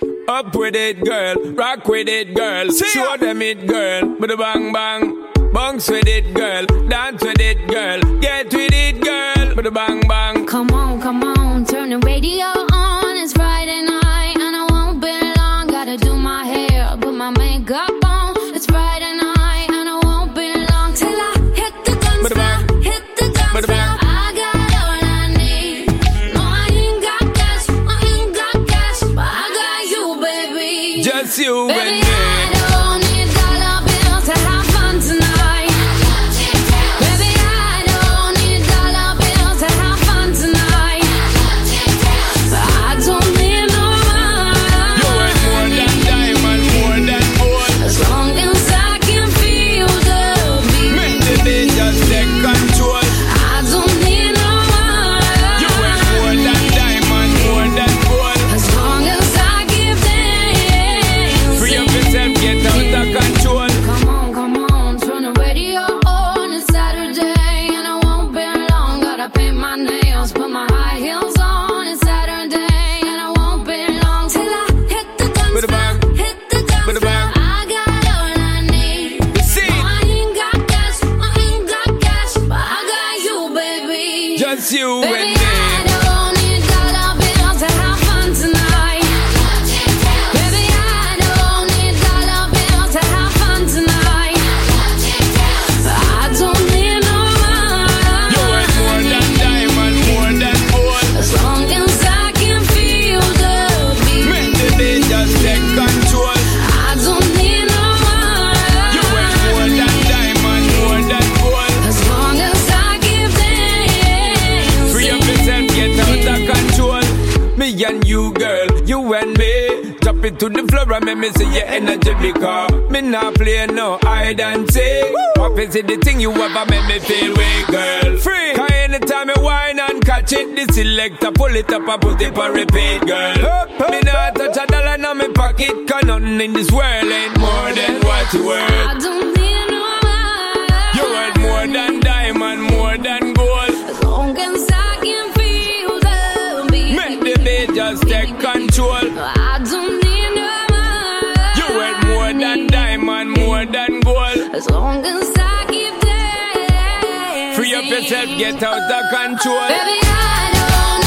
Up with it, girl. Rock with it, girl. Show them it, girl. With a bang bang. Bounce with it, girl. Dance with it, girl. Get with it, girl. With a bang bang. Come on, turn the radio on. It's Friday night and I won't be long. Gotta do my hair, put my makeup on. It's Friday night and I won't be long till I hit the dance floor. Hit the dance floor. I got all I need. No, I ain't got cash, but I got you, baby. Just you baby, and me. I don't need dollar bills to have fun tonight. Baby, I don't need dollar bills to have fun tonight. But I don't need no money. You ain't more than diamond, more than gold. As long as I can feel the beat. Make the beat just take control. I don't need no money. You ain't more than diamond, more than gold. As long as I give thanks. Free up yourself, get out of control. Come on, turn the radio on. It's Saturday and I won't be long. Gotta paint my nails, put my high heels on. It's Saturday and I won't be long till I hit the dance With a bang. floor. Hit the dance With a floor. bang. I got all I need. See? No, I ain't got cash, but I got you, baby. Just you Baby, and me. I don't need dollar bills to have fun tonight. Baby, I don't need dollar bills to have fun tonight. But I don't need no You ain't more money. than diamond, more than gold. As long as I can feel the beat. Make the beat just take control. I don't need no You ain't more money. than diamond, more than gold. As long as I give thanks. Free up yourself, get out of control. Me and you, girl, you and me. Drop it to the floor and make me see your energy because me not play no hide and seek. What is it the thing you ever make me feel weak, girl? Free. Cause anytime you whine and catch it, the selector pull it up and put it for repeat, girl. Me not touch a dollar in my pocket, cause nothing in this world ain't more than what you worth. I don't need no money. You worth more than diamond, more than gold. As long as I can feel the beat. Make the beat just take control. I don't need no money. You worth more than diamond, more than gold. As long as I give thanks. Free up yourself, get out of control. Baby, I don't